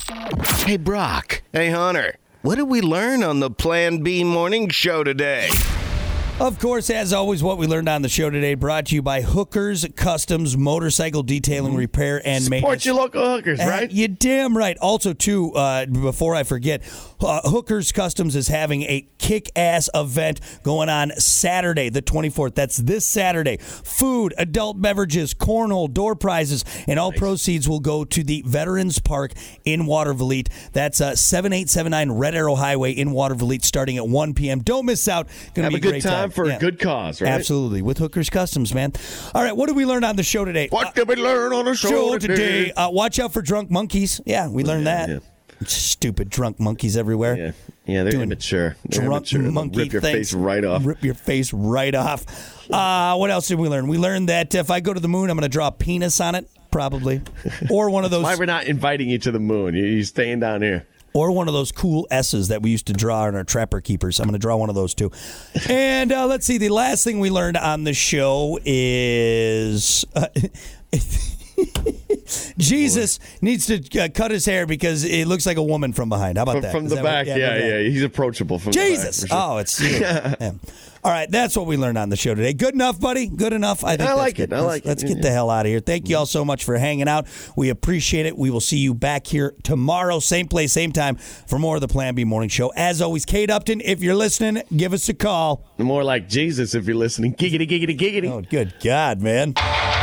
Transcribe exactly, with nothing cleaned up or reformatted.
Hey, Brock. Hey, Hunter. What did we learn on the Plan B morning show today? Of course, as always, what we learned on the show today brought to you by Hookers Customs Motorcycle Detailing, Repair, and Support Maintenance. your local hookers, right? Uh, you're damn right. Also, too, uh, before I forget, uh, Hookers Customs is having a kick-ass event going on Saturday, the twenty-fourth. That's this Saturday. Food, adult beverages, cornhole, door prizes, and all nice. Proceeds will go to the Veterans Park in Watervliet. That's uh, seven eight seven nine Red Arrow Highway in Watervliet starting at one p.m. Don't miss out. Going to be a, a great good time. time. For yeah. a good cause, right? Absolutely. With Hookers Customs, man. All right, what did we learn on the show today? What uh, did we learn on the show, show today? today? Uh, watch out for drunk monkeys. Yeah, we learned yeah, that. Yeah. Stupid drunk monkeys everywhere. Yeah, yeah they're Doing immature. They're drunk immature. monkey Rip your things. face right off. Rip your face right off. Uh, what else did we learn? We learned that if I go to the moon, I'm going to draw a penis on it, probably. Or one of those. Why we're not inviting you to the moon. You're staying down here. Or one of those cool S's that we used to draw in our Trapper Keepers. I'm going to draw one of those, too. And uh, let's see. The last thing we learned on the show is... Uh, Jesus Boy. needs to uh, cut his hair because it looks like a woman from behind. How about from, that? From Is the that back, what, yeah, yeah, yeah. He's approachable from Jesus. the back. Sure. Oh, it's... yeah. All right, that's what we learned on the show today. Good enough, buddy? Good enough? I think I that's like good. it. I like let's, it. Let's get the hell out of here. Thank you all so much for hanging out. We appreciate it. We will see you back here tomorrow, same place, same time, for more of the Plan B Morning Show. As always, Kate Upton, if you're listening, give us a call. More like Jesus if you're listening. Giggity, giggity, giggity. Oh, good God, man.